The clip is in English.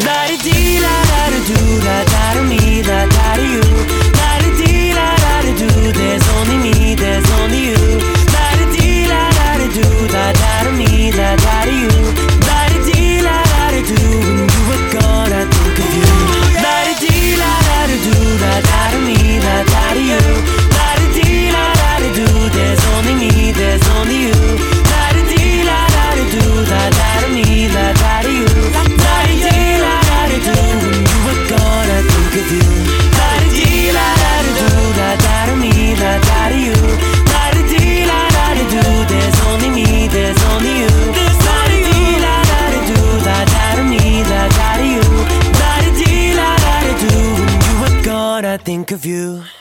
La di di la da da do, la da da me, la da da you. La di di la da da do, there's only me, there's only you. La di di la da da do, la da da me, la da da you. La di di la da da do, when you were gone I think of you. La di di la da da do, la da da me, la da da you. La di di la da da do, there's only me, there's only you. La di di la da da do, la da da me, la da da you. La di di la da da do, when you were gone I think of you. La di di la da da do, la da da me, la da da you. La di di la da da do, there's only me, there's only you. La di di la da da do, la da da me, la da da you. La di di la da da do, when you were gone I think of you.